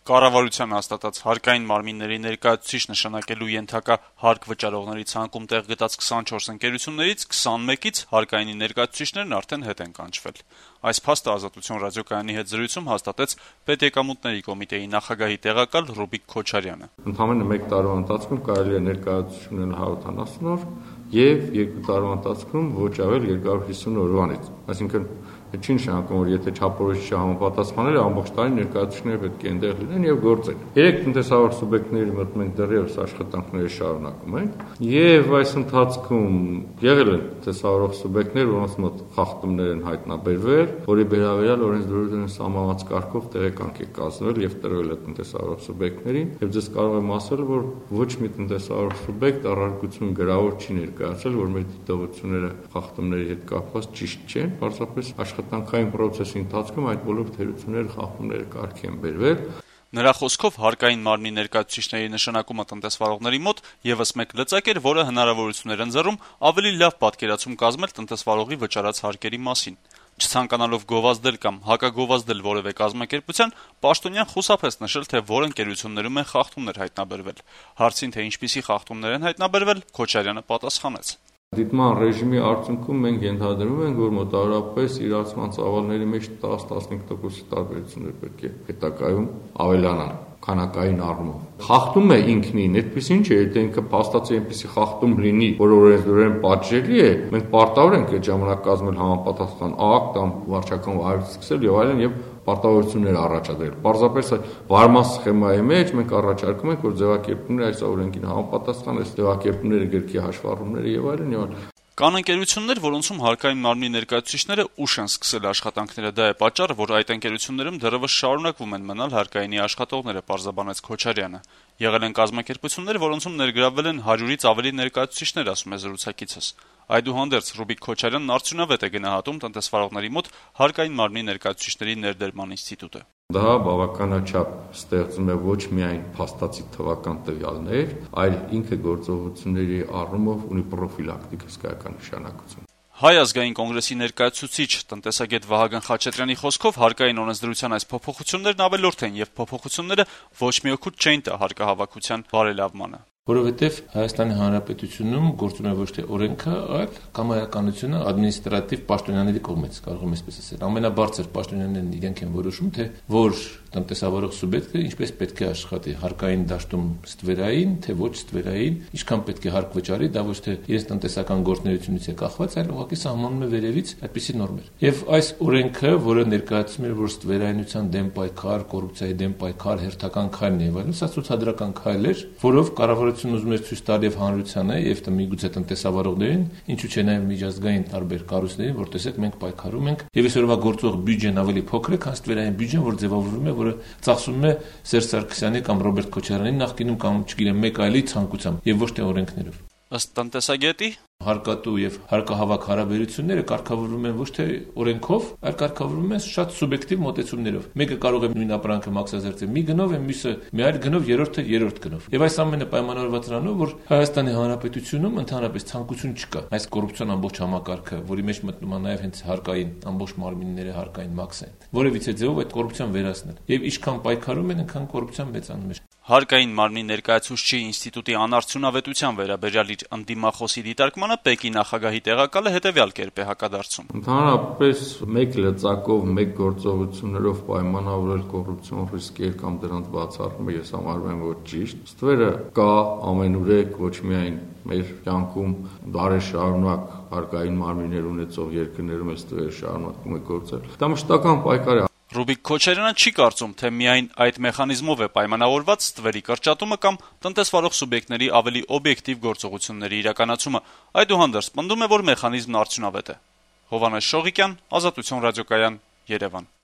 Կառավարության հաստատած հարկային մարմինների ներկայացուցիչ նշանակելու ենթակա հարկ վճարողների ցանկում տեղ գտած 24 ընկերություններից 21-ից հարկայինի ներկայացուցիչներն արդեն հետ են կանչվել։ Այս փաստը Ազատություն ռադիոկայանի հետ զրույցում հաստատեց Պետեկամուտների կոմիտեի նախագահի տեղակալ Ռուբիկ Քոչարյանը։ Ընդամենը 1 տարվա ընթացքում կարելի է ներկայացուցիչ ունել 170 օր եւ 2 տարվա ընթացքում ոչ ավել 250 օրվանից։ Այսինքն չի նշանակում, որ եթե չափորոշիչը համապատասխանել է, ամբողջ տարի ներկայացուցիչները պետք է այնտեղ լինեն եւ գործեն։ 3 տնտեսավար սուբյեկտների մոտ մենք դեռևս աշխատանքները շարունակում ենք եւ այս ընթացքում եղել են տնտեսավարող սուբյեկտներ, որոնց մոտ խախտումներ են հայտնաբերվել, որի վերաբերյալ օրենսդրության սահմանված կարգով տեղեկանք է կազմվել եւ տրվել է տնտեսավարող սուբյեկտներին եւ ձեզ կարող եմ ասել, որ ոչ մի տնտեսավարող սուբյեկտ առարկություն գրավոր չի ներկայացրել, որ մեր դիտողությունները խախտումների հետ կապված ճիշտ չեն, պարզապես աշխատանքային process-ի ընթացքում այդ բոլոր թերությունները խախտումները կարգի են բերվել։ Նրա խոսքով հարկային մարմնի ներկայացուցիչների նշանակումը տնտեսվարողների մոտ եւս մեկ լծակ էր, որը հնարավորություններ ընձեռում ավելի լավ պատկերացում կազմել տնտեսվարողի վճարած հարկերի մասին։ Չցանկանալով գովազդել կամ հակագովազդել որևէ կազմակերպության, պաշտոնյան խուսափեց նշել, թե որ ընկերություններում են խախտումներ հայտնաբերվել։ Հարցին, թե ինչպիսի խախտումներ են հայտնաբերվել, Քոչարյանը պատասխանեց. Դիտման ռեժիմի արդյունքում մենք ենթադրում ենք, որ մոտավորապես իրացման ծավալների մեջ 10-15% տարբերություններ պետք է հետագայում ավելանան քանակային առումով։ Խախտում է ինքնին, այդպեսին չէ, եթե ինքը փաստացի այնպեսի խախտում լինի, որ օրենսդրորեն պատժելի է, մենք պարտավոր ենք այդ ժամանակ կազմել համապատասխան ակտ կամ վարչական վարույթ սկսել եւ այլն եւ պարտավորություններ առաջադրել։ Պարզապես վարման սխեմայի մեջ մենք առաջարկում ենք, որ ձևակերպումները այս օրենքին համապատասխան, այս ձևակերպումները գրքի հաշվառումները եւ այլն եւ այլն։ Կան ընկերություններ, որոնցում հարկային մարմնի ներկայացուցիչները ուշ են սկսել աշխատանքները, դա է պատճառը, որ այդ ընկերություններում դեռևս շարունակվում են մնալ հարկայինի աշխատողները, պարզաբանեց Քոչարյանը։ Եղել են կազմակերպություններ, որոնցում ներգրավվել են 100-ից ավելի ներկայացուցիչներ, ասում է զրուցակիցս։ Այդուհանդերձ Ռուբիկ Քոչարյանն արդյունավետ է գնահատում տնտեսվարողների մոտ հարկային մարմնի ներկայացուցիչների ներդրման ինստիտուտը։ Դա բավականաչափ ստեղծում է ոչ միայն փաստացի թվական տվյալներ, այլ ինքը գործողությունների առումով ունի պրոֆիլակտիկ հսկայական նշանակություն։ Հայ ազգային կոնգրեսի ներկայացուցիչ տնտեսագետ Վահագն Խաչատրյանի խոսքով հարկային օրենսդրության այս փոփոխություններն ավելորդ են եւ փոփոխությունները ոչ մի օգուտ չեն տա հարկահավաքության բարելավմանը։ Որովհետև Հայաստանի Հանրապետությունում գործում է ոչ թե օրենքը, այլ կամայականությունը ադմինիստրատիվ պաշտոնյաների կողմից, կարող եմ այսպես ասել։ Ամենաբարձր պաշտոնյաներն իրենք են որոշում, թե որ տնտեսավարող սուբյեկտը ինչպես պետք է աշխատի հարկային դաշտում ստվերային, թե ոչ ստվերային, ինչքան պետք է հարկ վճարի, դա ոչ թե իրենց տնտեսական գործունեությունից է կախված, այլ ուղղակի սահմանում է վերևից այդպիսի նորմեր։ Եվ այս օրենքը, որը ներկայացնում է, որ ստվերայնության դեմ պայքար, կոռուպցիայի դեմ պայքար հերթական քայլն է, այլ սա ցուցադրական քայլ էր, որով կառավարությունը ուզում էր ցույց տալ եւ հանրությանը եւ միգուցե տնտեսավարողներին, ինչու՞ չէ նաեւ միջազգային տարբեր կառույցներին, որ տեսեք մենք պայքարում ենք եւ այսօրվա գործող բյուջեն ավելի փոքր է, քան ստվերային բյուջեն, որ ձևավորվում է, որը ծախսում է Սերժ Սարգսյանի կամ Ռոբերտ Քոչարյանի նախկինում կամ չգիտեմ մեկ այլի ցանկությամբ եւ ոչ թե օրենքներով։ Ըստ տնտեսագետի հարկատու եւ հարկահավաք հարաբերությունները կարգավորվում են ոչ թե օրենքով, այլ կարգավորվում են շատ սուբյեկտիվ մոտեցումներով։ Մեկը կարող է նույն ապրանքը մաքսազերծել մի գնով, մյուսը մի այլ գնով, երրորդը երրորդ գնով։ Եվ այս ամենը պայմանավորված նրանով, որ Հայաստանի Հանրապետությունում ընդհանրապես ցանկություն չկա այս կոռուպցիոն ամբողջ համակարգը, որի մեջ մտնում է նաեւ հենց հարկային ամբողջ մարմինները հարկային մաքսեն, որևիցե ձևով այդ կոռուպցիան վերացնել։ Եվ ինչքան պայքարում են, այնքան կոռուպցիան մեծանում է։ Հարկային մարմնի ներկայացուցչի ինստիտուտի անարդյունավետության վերաբերյալ իր ընդդիմախոսի դիտարկմանը Պեկի նախագահի տեղակալը հետևյալ կերպ է հակադարձում։ Ընդհանրապես մեկ լծակով, մեկ գործողություններով պայմանավորել կոռուպցիոն ռիսկեր կամ դրանց բացառումը ես համարում եմ, որ ճիշտ։ Ստվերը կա ամենուրեք, ոչ միայն մեր կյանքում դարեր շարունակ հարկային մարմիններ ունեցող երկրներում է ստվերը շարունակում է գործել։ Դա մշտական պայքար է։ Ռուբիկ Քոչարյանը չի կարծում, թե միայն այդ մեխանիզմով է պայմանավորված ստվերի կրճատումը կամ տնտեսվարող սուբյեկտների ավելի օբյեկտիվ գործողությունների իրականացումը, այդուհանդերձ պնդում է, որ մեխանիզմն արդյունավետ է։ Հովհաննես Շողիկյան, Ազատություն ռադիոկայան, Երևան։